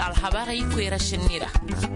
alhabari kwera shinira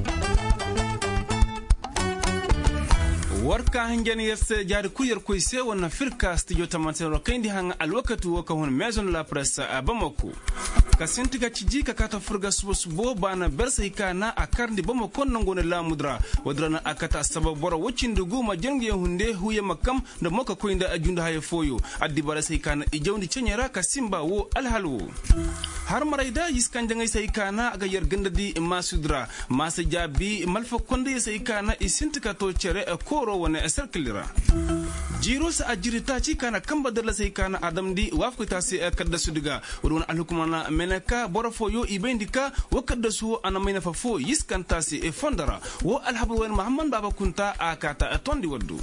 warka hangen yesse jari kuyar koise wannan firka studio tamantero kandi hanga alwakatu waka hon maison la presse a Bamako kasintiga ciji ka kata furga subo bana bersa hikana akarndi Bamako nangone la mudra wadrana akata sabab bora wocinde guma jangi hunde huye makam da moka koinda ajunda haye foyo addi bara hikana ijawndi cenyara kasimba wo alhalwo har maraida yiskan jangai sai kana aga yarganda di masudra masa jabi malfa konde sai kana isintika to cere koro wane circular jiro sa ajirita ci kana kamba dalla sai kana adam di wafkuta sai kadda sudiga wudun alhukumana menaka borofo yo ibendika wakadda su anamaina fafo yiskan tasi e fondara wo alhabu wen muhammad baba kunta akata atondi waddu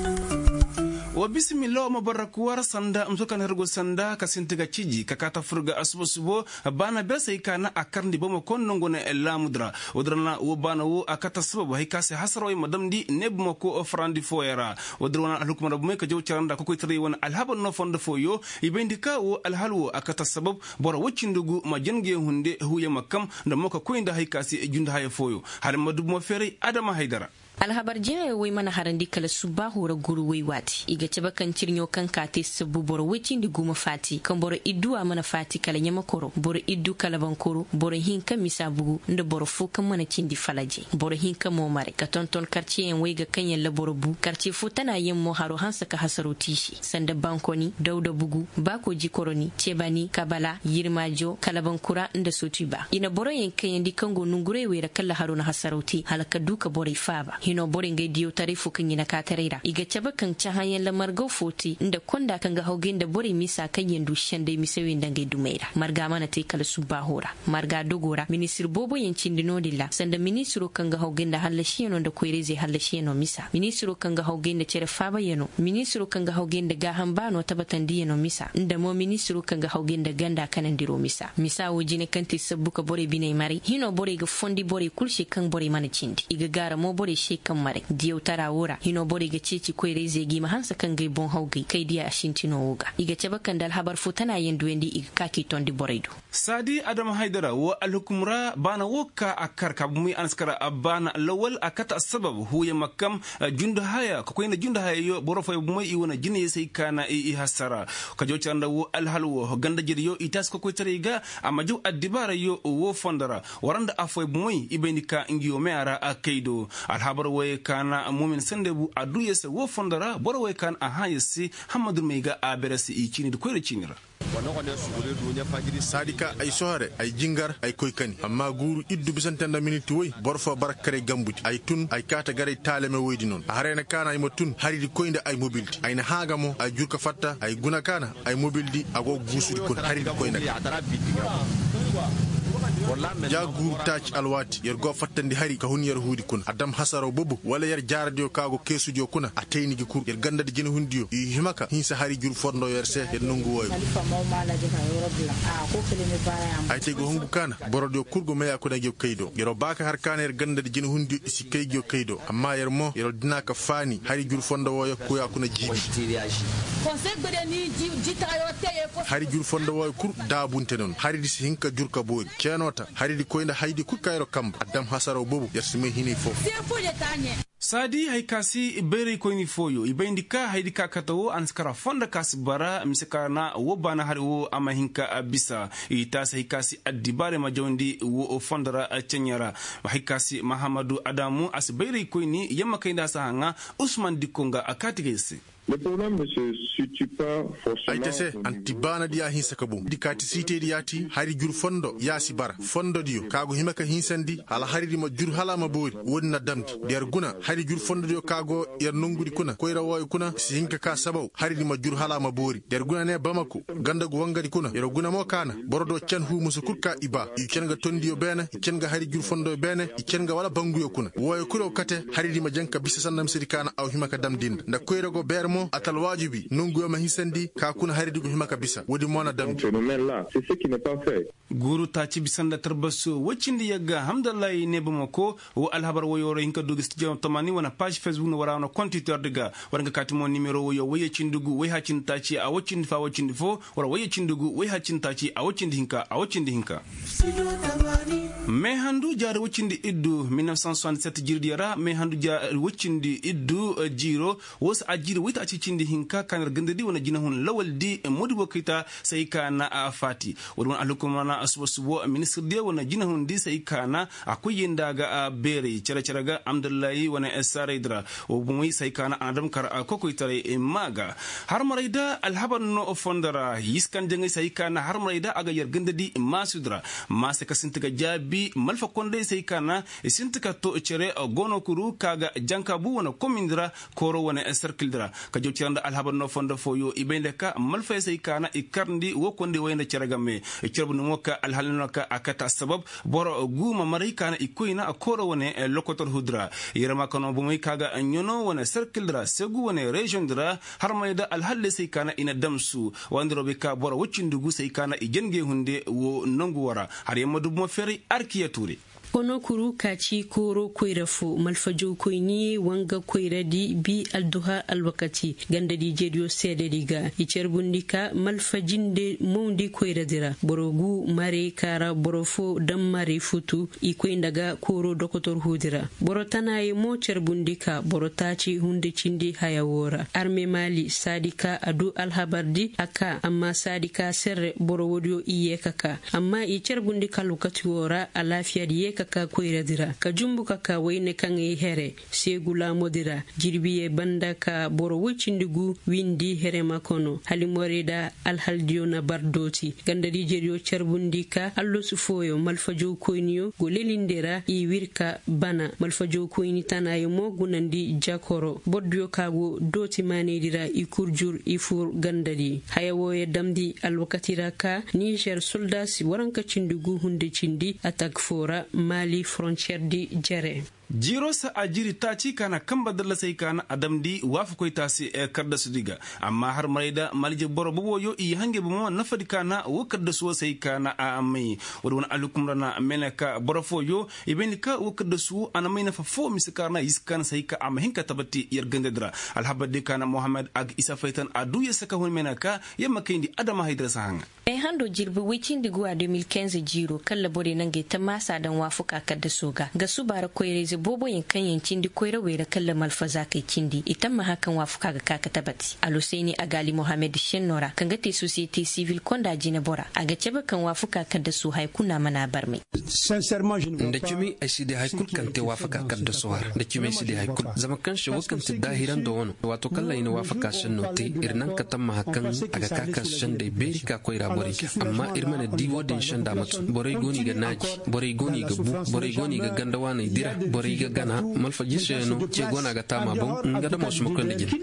wa bismillah mabarakuwar sanda msukan hergo sanda kasintiga ciji kakata furga asubo bana besa ikana akarndi Bamako nongone la mudra wadrana wo bana wo akata sababu haykase hasaro madam di nebmako frandi foera wadrana alhukuma bume ka jawcaranda ko koytri won alhaban no fondo foyo ibendika wo alhalwo akata sabab bora wocindugu majengi hunde huye makam da moka koynda haykase junda haye foyo har madu mo fere adama haydara alhabar jere wai mana harandi kala suba hora guru wai wati iga ceba kan cirnyo kan kate sabu boro wecin di guma fati kan boro iddu mana fati kala nyama koro boro iddu kala bankoro boro hinka misabugu nda boro fu kan mana cindi falaje boro hinka mo mare ka tonton quartier en wai ga kan yalla boro bu quartier fu tana yin mo haro hansa ka hasaro tishi sanda bankoni dauda bugu bako jikoroni cebani kabala yirmajo kala bankura nda sotiba ina boro yin kan yandi kango nungure wera kala haro na hasaroti halaka duka boro faba hino borin ga diyo tarifu kan yana katarira iga caba kan ci hanyar lamar go foti inda konda kan ga haugin da borin misa kan yandu shan dai misawin da ga dumaira marga mana te kala su bahora marga dogora minister bobo yancin dinodilla sanda ministro kan ga haugin da hallashi yano da koire zai hallashi yano misa ministro kan ga haugin da cire faba yano ministro kan ga haugin da gahan bano tabatan di yano misa inda mo ministro kan ga haugin da ganda kanan diro misa wuji ne kan tisabbuka bore binai mari hino bore ga fondi bore kulshi kan bore mana cindi iga gara mo bore kan mare diyo tarawura hino bore ga ceci koire zegi ma hansa kan gai bon haugai kai dia ashintino woga iga ceba kan dal habar futana yendu wendi iga kaki tondi boredo sadi adam haidara wa alhukumra bana woka akar kabumi anskara abana lawal akata sabab huya makam junda haya ko koina junda haya yo borofo bumai iwana jine sai kana i hasara ka jocanda wo alhalwo ganda jiri yo itas ko koitariga amaju adibara yo wo fondara waranda afoy bumai ibenika ngiyo meara akaido alhabar waye kana mumin sandebu aduye se wo fondara boro waye kan ahayesi hamadu meiga aberesi ichini de koyre chinira sadika ay sohare ay jingar ay koykani amma guru iddu bisantanda minute woy borfo barakare gambuti ay tun ay kata gare taleme woydi non harena kana ay motun haridi koynda ay mobility ay na hagamo ay jurka fatta ay guna kana ay mobility ago gusudi kon haridi koynda ja gur tach alwati yer go fattandi hari ka hun yer hudi kun adam hasaro bobu wala yer jaradio kago kesujo kuna ateyni gi kur yer gandade jina hundiyo himaka hinsa hari jur forndo yer se yer nongu woy ay tego hongu kana borodio kurgo meya ko dagyo kaydo yero baka har kana yer gandade jina hundiyo isi kaygo kaydo amma yer mo yer dinaka fani hari jur forndo woy ko yakuna jibi hari jur forndo woy kur dabunte non hari disi hinka jurka boy kenota haridi koynda haydi ku kayro kamba adam hasaro bobu yersime hini fo sadi haykasi bere koyni foyo ibendika haydika katawo anskara fonda kasbara misekana wo bana hari wo amahinka abisa itas haykasi adibare majondi wo fondara chenyara haykasi mahamadu adamu as bere koyni yamma kaynda sahanga usman dikonga akatigese. Le problème ne se situe pas forcément. Aitese antibana dia hinsa kabu dikati site diati hari jur fondo yasi bara fondo dio kago himaka hinsandi ala hari ma jur hala ma bori wonna damdi der guna hari jur fondo dio kago yer nongudi kuna koyra woy kuna sinka ka sabaw hari ma jur hala ma bori der guna ne bamako ganda go wangadi kuna yer guna mo kana borodo chan hu musu kurka iba i kenga tondio bena i kenga hari jur fondo bena i kenga wala banguyo kuna woy kuro kate hari ma janka bisa sandam sidikana aw himaka damdinda nda koyra go bermo atal wajibi nungu ma hisandi ka kuna haridi go himaka bisa wodi mona dam phénomène là c'est ce qui n'est pas fait guru ta ci bisanda tarbaso wacindi yaga hamdallah ne bamako wo alhabar woyoro hinka dogi studio tamani wana page facebook no wara no compte Twitter diga waranga katimo numéro woyo waye cindugu way hacin ta ci a wacindi fa wacindi fo wara waye cindugu way hacin ta ci a wacindi hinka me handu jari wucindi iddu 1967 jirdiyara me handu jari wucindi iddu jiro wos a jiri wita a cicindi hinka kanar gandadi wana jina hun lawaldi modibo kita sai kana a fati wadon alukumana asubo ministre de wana jina hun di sai kana akwai yindaga a bere cere ga amdullahi wana esaridra obumui sai kana adam kar koko itare maga har maraida alhaban no fondara yiskan jangai sai kana har maraida aga yar gandadi masudra masa kasintiga jabi malfa konde sai kana isintika to cere gono kuru kaga jankabu wana komindra koro wana circledra ka jottiranda alhaban no fonda foyo ibende ka malfa sai kana ikarndi wo konde wayna ceragame cerbu no moka alhalnaka akata sabab boro guma marai kana ikoina koro wana lokotor hudra yirama kono bumay kaga nyono wana circledra segu wana region dra har mayda alhalle sai kana ina damsu wandrobe ka boro wucindugu sai kana ijenge hunde wo nongu wara har yamadu mo feri arkiya ture ono kuru kaci koro koirafu malfajo koyni wanga koiradi bi alduha alwakati gandadi jedio sede diga icerbundika malfajinde mondi koiradira borogu mare kara borofo dam mare futu ikoindaga koro dokotor hudira borotanaye mo cerbundika borotaci hunde cindi hayawora arme mali sadika adu alhabardi aka amma sadika serre borowodio iyekaka amma icerbundika lukati wora alafiyadi yeka ka koiradira ka jumbu ka wayne kan here segula modira jirbiye banda ka boro wucindigu windi here makono halimorida alhaldiona bardoti gandadi jerio cerbundika allo sufoyo malfajo koyniyo golelindera i wirka bana malfajo koyni tanayo mo gunandi jakoro boddio kago doti manedira i kurjur i fur gandadi hayawoye damdi alwakatira ka Niger soldats waranka cindigu hunde cindi attack fora Mali frontière di jere jiro sa ajiri taci kana kamba dalla sai kana adamdi wafu koy tasi karda sudiga amma har marida malje boro bobo yo i hange bumo nafadi kana wo karda su sai kana a amai wadon alukum rana menaka boro fo yo ibeni ka wo karda su ana mai na fo miskarna iskan sai ka am hinka tabati yar gandadra alhabadi kana Muhammad ag isa faitan adu ya saka hon menaka yamma kindi adama haidra sahanga e hando jirbi wicin digu a 2015 jiro kala bore nange ta masa dan wafu kakar da soga ga su bara koyre bobo yankan yancin di koyre wera kala malfaza kai cindi ita ma hakan wafu kaga kaka tabati alusaini agali Mohammed Shenora kan ga te society civil konda jina bora aga ceba kan wafu kakar da su haikuna mana barme da kimi asidi haikul kan te wafu kakar da su har da kimi asidi haikul zama kan shi wakan te dahiran da wono wato kala ina wafu kashin note irnan ka tamma hakan aga kakar shan da beri ka koyra amma irmana diwo din shanda mutu borai goni ga naji borai goni ga bu borai goni ga gandawa ne dira borai ga gana malfa jisheno ce gona ga tama bon ngada mo su makon digin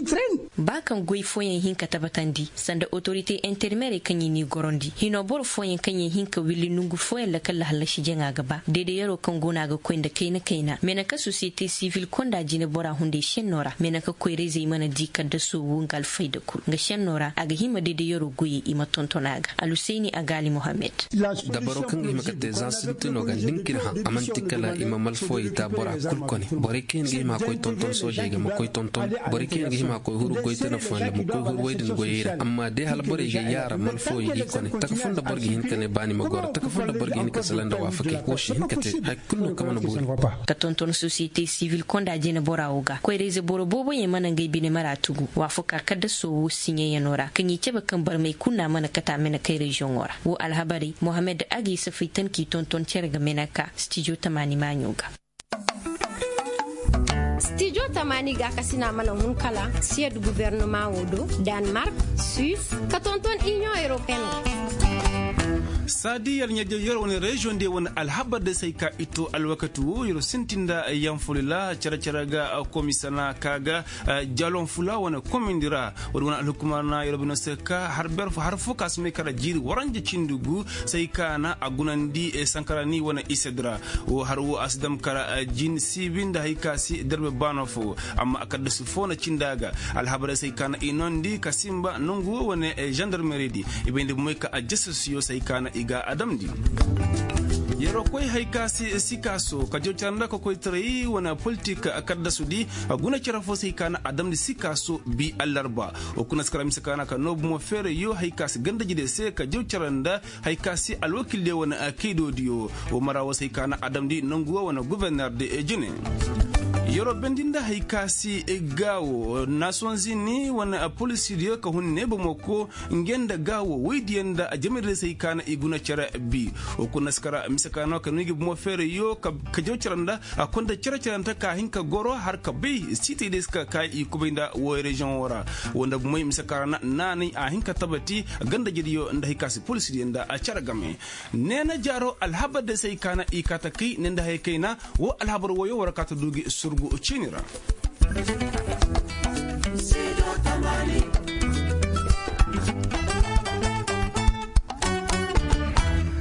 bakan goy foyen hinka tabatandi sanda autorité intermédiaire kanyi ni gorondi hino bor foyen kanyi hinka willi nungu foyen la kala halashi jenga gaba dede yaro kan gona ga koinda kaina mena ka société civile konda jine bora hunde shenora mena ka koyre zai mana dikar da su wungal faida ku ga shenora aga hima dede yaro goyi ima tontonaga alusaini agali Mohammed da baro kan ima ka te zasintino ga linkir ha amantikala ima malfoyi ta bora kulkoni bore ken gi ma koy tonton soje ga ma koy tonton bore ken gi ma koy huru goy telefon la mo koy huru waydin goyira amma de hal bore ga yara malfoyi gi koni taka funda borgi hin kane bani magora taka funda borgi hin ka salanda wa fake ko shi hin kate hay kullu kamana buri ka tonton société civile konda jina bora oga koy reze boro bobo ye mana ngai bine maratugu wa fuka kada so sinye yanora kanyi ceba kan bar mai kunna mana kata mena kai region ora wo alhabari Mohammed agi safitan ki tonton cerga menaka studio tamani manyuga studio tamani ga kasina mana hunkala sied gouvernement wodo Denmark Suisse ka tonton Union Européenne sadi yar nyaje yor woni region de won alhabade sai ka ito alwakatu yoro sintinda yamfulila cara ga komisana kaga jalon fula wona komindira wona alhukumana yoro bino seka harber har fokas me kala jiri waranje cindugu sai kana agunandi sankarani wona isedra o harwo asdam kala jin sibinda haykasi derbe banofo amma akada sufona cindaga alhabade sai kana inondi kasimba nungu wona gendarmerie di ibende moy ka ajessio sai kana iga adamdi yero koy haykasi sikaso ka jocanda ko koy tray wana politique akadda sudi aguna cara fo sikana adam di sikaso bi alarba o kuna skara misakana ka nobu mo fere yo haykasi ganda jide se ka jocaranda haykasi alwakil de wana akido dio o marawa sikana adam di nanguwa wana gouverneur de ejine yoro bendinda haykasi gawo nasonzini wana police dio ka hunne bomoko ngenda gawo wedienda jamire sikana iguna cara bi o kuna skara misakana ka nugi mo fere yo ka jocaranda akonda caranta ka hinka goro har ka be city deska ka i kubinda wo region wora wanda moy misakana nani a hinka tabati ganda jidiyo nda haykasi police dio nda a caragame nena jaro alhabade sikana ikata kai nenda haykaina wo alhabar woyo wora ka dugi surgu chinira